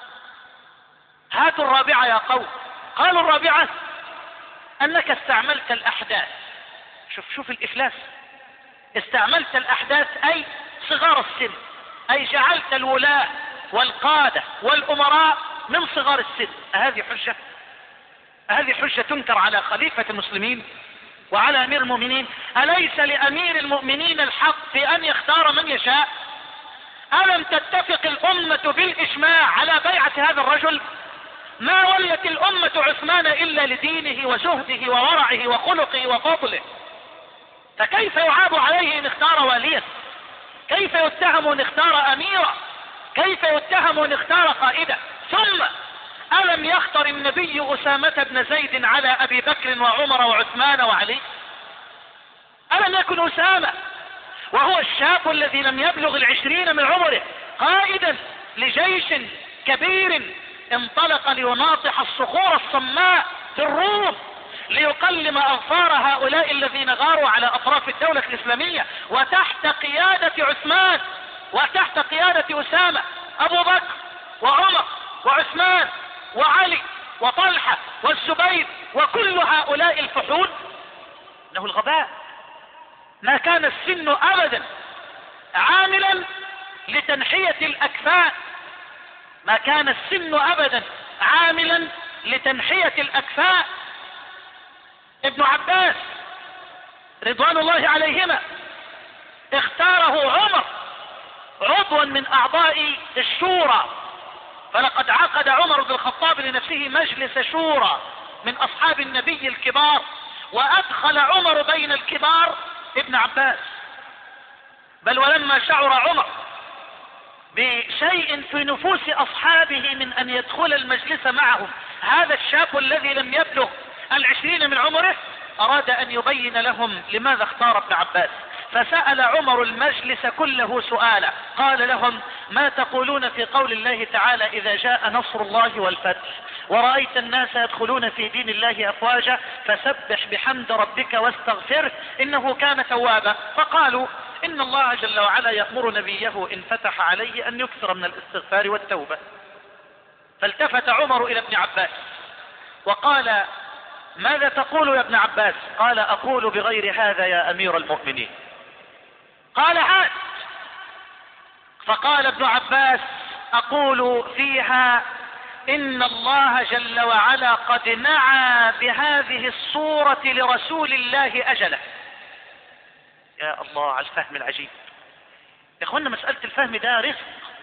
هاتوا الرابعة يا قوم. قالوا الرابعة أنك استعملت الأحداث. شوف الإفلاس، استعملت الأحداث أي صغار السن، أي جعلت الولاة والقادة والأمراء من صغار السن. هذه حجة؟ هذه حجة تنكر على خليفة المسلمين وعلى أمير المؤمنين؟ أليس لأمير المؤمنين الحق في أن يختار من يشاء؟ ألم تتفق الأمة بالإجماع على بيعة هذا الرجل؟ ما وليت الأمة عثمان إلا لدينه وزهده وورعه وخلقه وفضله، فكيف يعاب عليه إن اختار واليا؟ كيف يتهم إن اختار أميرا؟ كيف يتهم إن اختار قائدا؟ ثم ألم يختر النبي أسامة بن زيد على أبي بكر وعمر وعثمان وعلي؟ ألم يكن أسامة وهو الشاب الذي لم يبلغ 20 من عمره قائدا لجيش كبير انطلق ليناطح الصخور الصماء في الروم ليقلم أظفار هؤلاء الذين غاروا على أطراف الدولة الإسلامية، وتحت قيادة عثمان وتحت قيادة أسامة أبو بكر وعمر وعثمان وعلي وطلحة والزبير وكل هؤلاء الفحول؟ له الغباء. ما كان السن أبدا عاملا لتنحية الأكفاء، ما كان السن أبدا عاملا لتنحية الأكفاء. ابن عباس رضوان الله عليهما اختاره عمر عضوا من أعضاء الشورى، فلقد عقد عمر بن الخطاب لنفسه مجلس شورى من أصحاب النبي الكبار، وأدخل عمر بين الكبار ابن عباس. بل ولما شعر عمر بشيء في نفوس أصحابه من أن يدخل المجلس معهم هذا الشاب الذي لم يبلغ 20 من عمره، أراد أن يبين لهم لماذا اختار ابن عباس. فسأل عمر المجلس كله سؤالا، قال لهم: ما تقولون في قول الله تعالى: إذا جاء نصر الله والفتح ورأيت الناس يدخلون في دين الله أفواجا فسبح بحمد ربك واستغفره إنه كان توابا. فقالوا: إن الله جل وعلا يأمر نبيه إن فتح عليه أن يكثر من الاستغفار والتوبة. فالتفت عمر إلى ابن عباس وقال: ماذا تقول يا ابن عباس؟ قال: أقول بغير هذا يا أمير المؤمنين. قال: هات. فقال ابن عباس: أقول فيها إن الله جل وعلا قد نعى بهذه الصورة لرسول الله أجله. يا الله على الفهم العجيب يا اخوانا، مسألة الفهم ده رزق،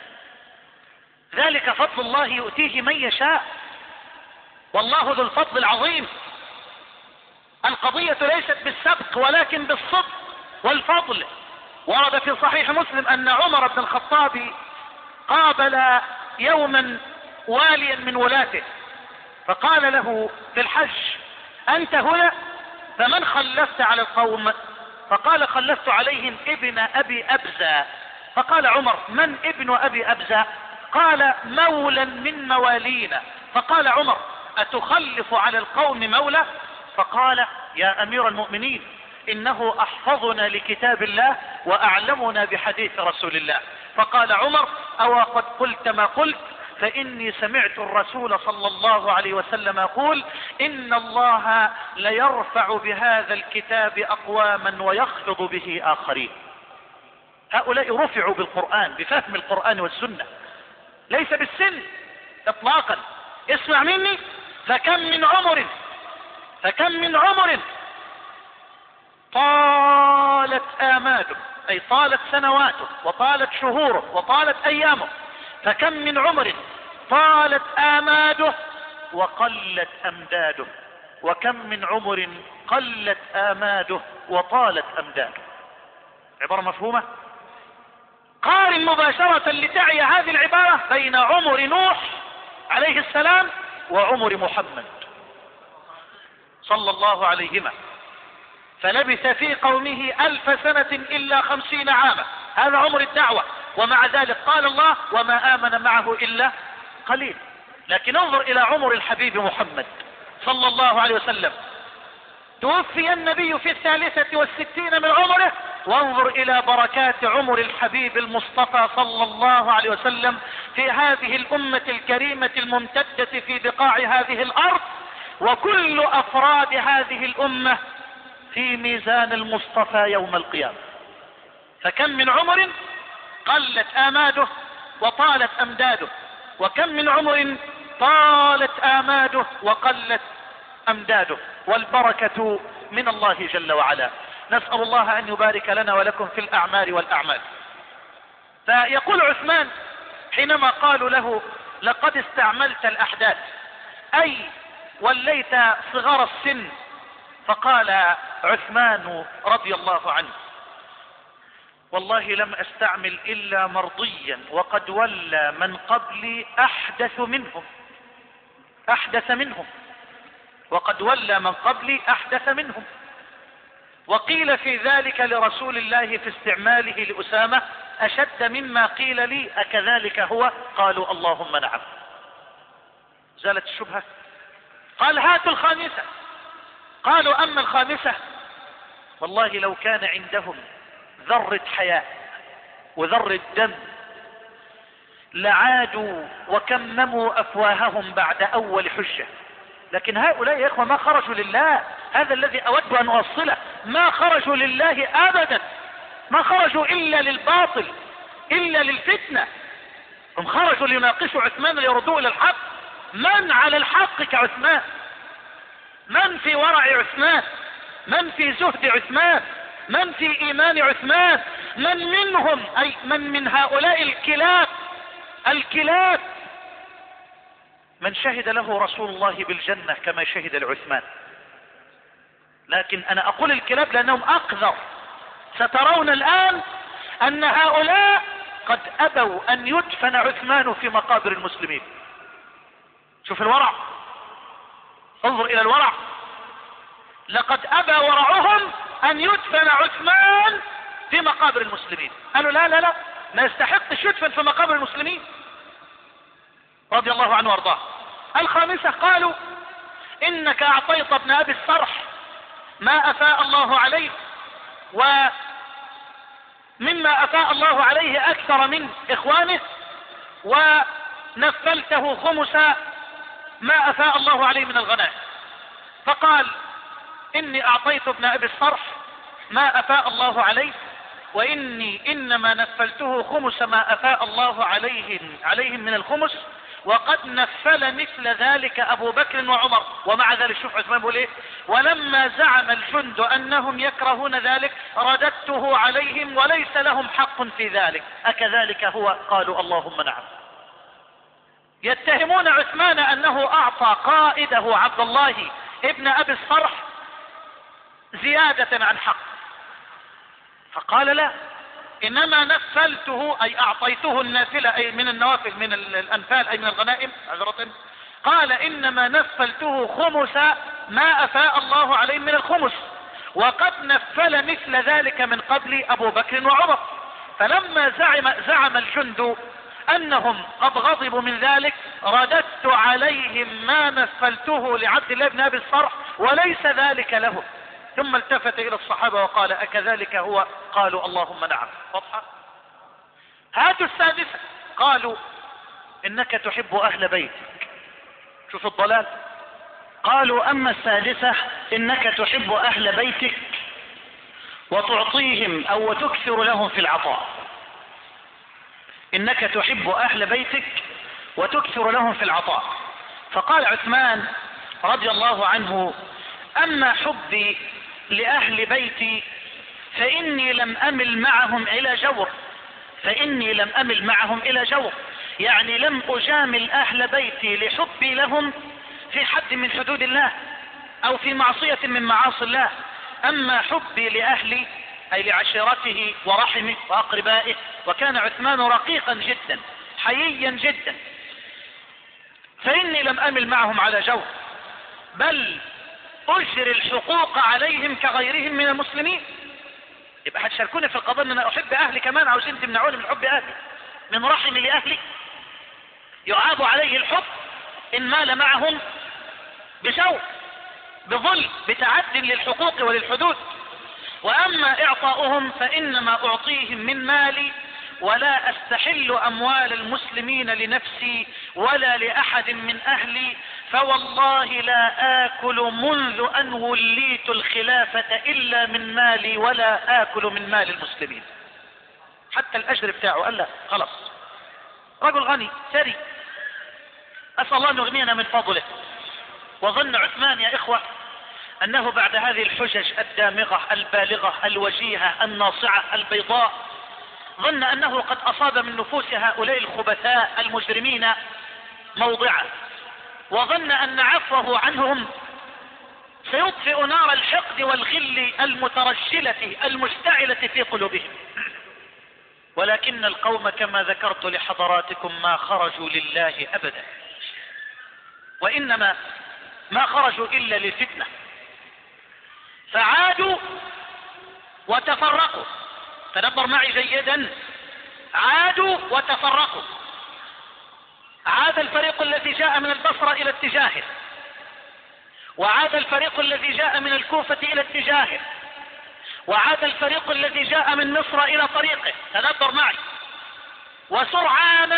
ذلك فضل الله يؤتيه من يشاء، والله ذو الفضل العظيم. القضية ليست بالسبق ولكن بالصدق والفضل. ورد في صحيح مسلم أن عمر بن الخطاب قابل يوما واليا من ولاته فقال له في الحج: أنت هنا؟ فمن خلفت على القوم؟ فقال: خلفت عليهم ابن أبي أبزة. فقال عمر: من ابن أبي أبزة؟ قال: مولا من موالينا. فقال عمر: أتخلف على القوم مولى؟ فقال: يا أمير المؤمنين، إنه أحفظنا لكتاب الله وأعلمنا بحديث رسول الله. فقال عمر: أو قد قلت ما قلت؟ فإني سمعت الرسول صلى الله عليه وسلم يقول: إن الله ليرفع بهذا الكتاب أقواما ويخفض به آخرين. هؤلاء رفعوا بالقرآن، بفهم القرآن والسنة، ليس بالسن إطلاقا. اسمع مني: فكم من عمر طالت آماده، أي طالت سنواته وطالت شهوره وطالت أيامه. فكم من عمر طالت آماده وقلت أمداده، وكم من عمر قلت آماده وطالت أمداده. عبارة مفهومة؟ قارن مباشرة لتعي هذه العبارة بين عمر نوح عليه السلام وعمر محمد صلى الله عليهما، فلبث في قومه 1000 سنة إلا 50 عاما، هذا عمر الدعوة، ومع ذلك قال الله: وما آمن معه إلا قليل. لكن انظر إلى عمر الحبيب محمد صلى الله عليه وسلم، توفي النبي في 63 من عمره، وانظر الى بركات عمر الحبيب المصطفى صلى الله عليه وسلم في هذه الامة الكريمة الممتدة في بقاع هذه الارض، وكل افراد هذه الامة في ميزان المصطفى يوم القيامة. فكم من عمر قلت آماده وطالت أمداده، وكم من عمر طالت آماده وقلت أمداده، والبركة من الله جل وعلا. نسأل الله أن يبارك لنا ولكم في الأعمال والأعمال. فيقول عثمان حينما قالوا له لقد استعملت الأحداث، أي وليت صغار السن، فقال عثمان رضي الله عنه والله لم استعمل الا مرضيا، وقد ولى من قبلي احدث منهم وقد ولى من قبلي احدث منهم. وقيل في ذلك لرسول الله في استعماله لأسامة اشد مما قيل لي، اكذلك هو؟ قالوا اللهم نعم. زالت الشبهة. قال هاتوا الخامسة. قالوا اما الخامسة والله لو كان عندهم ذرة حياء وذرة دم لعادوا وكمموا افواههم بعد اول حجة. لكن هؤلاء يا اخوة ما خرجوا لله، هذا الذي اود ان اوصله، ما خرجوا لله ابدا، ما خرجوا الا للباطل الا للفتنة. هم خرجوا ليناقشوا عثمان ليردوا الى الحق. من على الحق كعثمان؟ من في ورع عثمان؟ من في زهد عثمان؟ من في ايمان عثمان؟ من منهم، اي من هؤلاء الكلاب من شهد له رسول الله بالجنة كما شهد لعثمان. لكن انا اقول الكلاب لانهم اقذر. سترون الان ان هؤلاء قد ابوا ان يدفن عثمان في مقابر المسلمين. شوف الورع، انظر الى الورع. لقد ابى ورعهم ان يدفن عثمان في مقابر المسلمين. قالوا لا لا لا، ما يستحقش يدفن في مقابر المسلمين رضي الله عنه وارضاه. الخامسة قالوا انك اعطيت ابن ابي الصرح ما افاء الله عليه، ومما افاء الله عليه اكثر من اخوانه، ونفلته خمس ما افاء الله عليه من الغنائم. فقال اني اعطيت ابن ابي الصرح ما افاء الله عليه، واني انما نفلته خمس ما افاء الله عليهم من الخمس، وقد نفل مثل ذلك ابو بكر وعمر. ومع ذلك شوف عثمان بيقول ايه: ولما زعم الجند انهم يكرهون ذلك رددته عليهم وليس لهم حق في ذلك، اكذلك هو؟ قالوا اللهم نعم. يتهمون عثمان انه اعطى قائده عبد الله ابن ابي الصرح زيادة عن حق، فقال لا، انما نفلته اي اعطيته النافلة اي من النوافل من الانفال اي من الغنائم عذرة. قال انما نفلته خمس ما افاء الله عليه من الخمس، وقد نفل مثل ذلك من قبل ابو بكر وعمر. فلما زعم الجند انهم قد غضبوا من ذلك رددت عليهم ما نفلته لعبد الله بن ابي الصرح وليس ذلك له. ثم التفت الى الصحابة وقال اكذلك هو؟ قالوا اللهم نعم. واضحة. هاتوا السادسة. قالوا انك تحب اهل بيتك. شوف الضلال. قالوا اما السادسة انك تحب اهل بيتك وتعطيهم او وتكثر لهم في العطاء. انك تحب اهل بيتك وتكثر لهم في العطاء. فقال عثمان رضي الله عنه: اما حبي لأهل بيتي فإني لم أمل معهم إلى جور، يعني لم أجامل أهل بيتي لحبي لهم في حد من حدود الله أو في معصية من معاصي الله. أما حبي لأهلي أي لعشيرته ورحمه وأقربائه، وكان عثمان رقيقا جدا حييا جدا، فإني لم أمل معهم على جور، بل أجري الحقوق عليهم كغيرهم من المسلمين. يبقى هتشاركوني في القضاء ان انا احب اهلي كمان، عاوزين تمنعوني من حب اهلي، من رحمي لاهلي. يعاب عليه الحب ان مال معهم بجور، بظلم بتعد للحقوق وللحدود. وأما إعطاؤهم فإنما أعطيهم من مالي، ولا أستحل أموال المسلمين لنفسي ولا لأحد من أهلي، فوالله لا آكل منذ أن وليت الخلافة إلا من مالي ولا آكل من مال المسلمين. حتى الأجر بتاعه قال لا خلاص، رجل غني ثري، أسأل الله أن يغنينا من فضله. وظن عثمان يا إخوة أنه بعد هذه الحجج الدامغة البالغة الوجيهة الناصعة البيضاء، ظن أنه قد أصاب من نفوس هؤلاء الخبثاء المجرمين موضعا، وظن أن عفوه عنهم سيطفئ نار الحقد والغل المترجلة المشتعلة في قلوبهم. ولكن القوم كما ذكرت لحضراتكم ما خرجوا لله أبدا، وإنما ما خرجوا إلا للفتنة، فعادوا وتفرقوا. تدبر معي جيدا، عادوا وتفرقوا. عاد الفريق الذي جاء من البصرة إلى اتجاهه، وعاد الفريق الذي جاء من الكوفة إلى اتجاهه، وعاد الفريق الذي جاء من مصر إلى طريقه. تدبر معي. وسرعان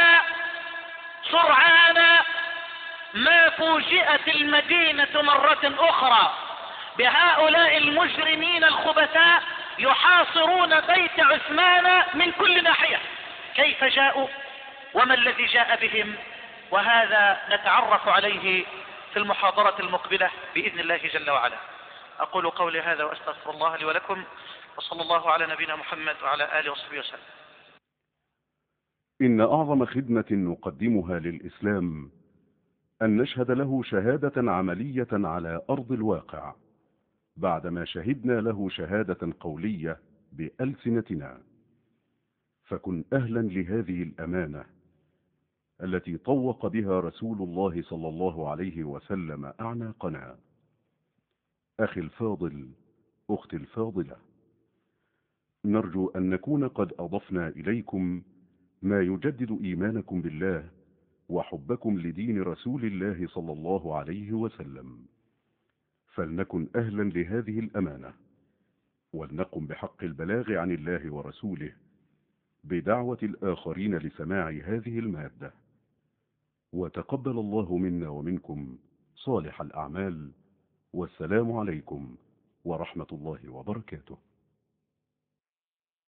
ما فوجئت المدينة مرة أخرى بهؤلاء المجرمين الخبثاء يحاصرون بيت عثمان من كل ناحية. كيف جاءوا وما الذي جاء بهم؟ وهذا نتعرف عليه في المحاضرة المقبلة بإذن الله جل وعلا. أقول قولي هذا وأستغفر الله لي ولكم، وصلى الله على نبينا محمد وعلى آله وصحبه وسلم. إن أعظم خدمة نقدمها للإسلام أن نشهد له شهادة عملية على أرض الواقع، بعدما شهدنا له شهادة قولية بألسنتنا. فكن أهلا لهذه الأمانة التي طوق بها رسول الله صلى الله عليه وسلم أعناقنا. أخي الفاضل، أختي الفاضلة، نرجو أن نكون قد أضفنا إليكم ما يجدد إيمانكم بالله وحبكم لدين رسول الله صلى الله عليه وسلم. فلنكن أهلا لهذه الأمانة، ولنقم بحق البلاغ عن الله ورسوله بدعوة الآخرين لسماع هذه المادة. وتقبل الله منا ومنكم صالح الأعمال، والسلام عليكم ورحمة الله وبركاته.